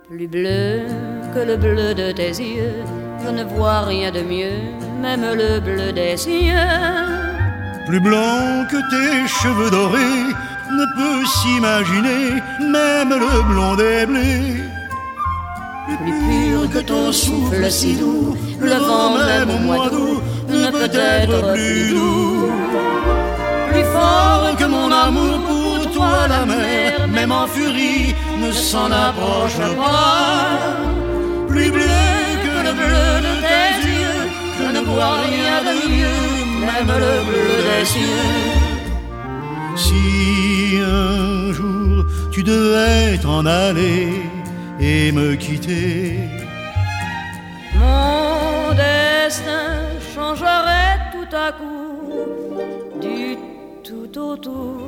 Plus bleu que le bleu de tes yeux, je ne vois rien de mieux, même le bleu des cieux. Plus blanc que tes cheveux dorés, ne peut s'imaginer, même le blond des blés. Plus pur que ton souffle si doux, le vent même au mois d'août ne peut être plus doux. Plus fort que mon amour pour toi, la mer, même en furie, ne s'en approche pas. Plus bleu que le bleu de tes yeux, je ne vois rien de mieux, même le bleu des cieux. Si un jour tu devais t'en aller et me quitter, mon destin changerait tout à coup du tout au tout.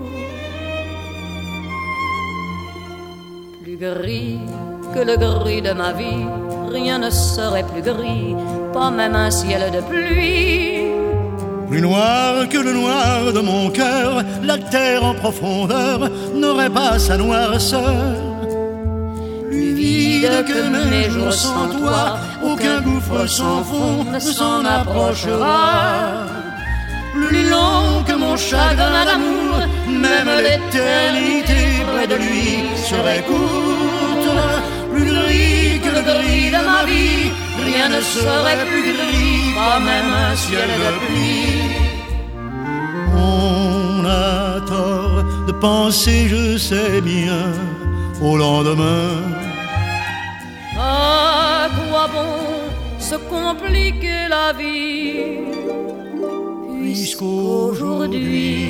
Plus gris que le gris de ma vie, rien ne serait plus gris, pas même un ciel de pluie. Plus noir que le noir de mon cœur, la terre en profondeur n'aurait pas sa noirceur. Plus vide que mes jours sans toi, aucun gouffre sans fond ne s'en approchera. Plus long que mon chagrin d'amour, même l'éternité près de lui serait courte. Plus gris que le gris de ma vie, rien ne serait plus gris, pas même un ciel de pluie. On a tort de penser, je sais bien, au lendemain. À quoi bon se compliquer la vie, puisqu'aujourd'hui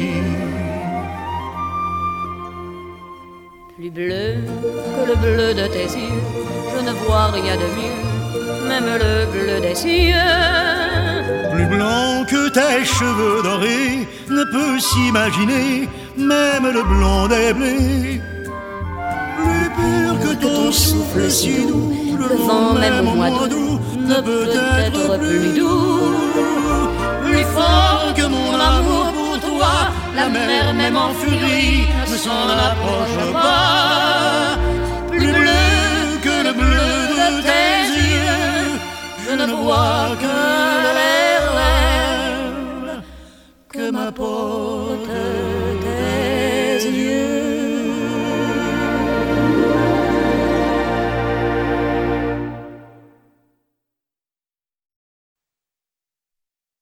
plus bleu que le bleu de tes yeux, je ne vois rien de mieux, même le bleu des cieux. Plus blanc que tes cheveux dorés, ne peut s'imaginer, même le blond des blés. Plus pur que ton souffle si doux, le vent même au mois d'août ne peut être plus doux. Plus fort que mon amour pour toi, la mer même en furie ne s'en approche pas. Plus bleu que le bleu de tes yeux, je ne vois que les rêves que ma peau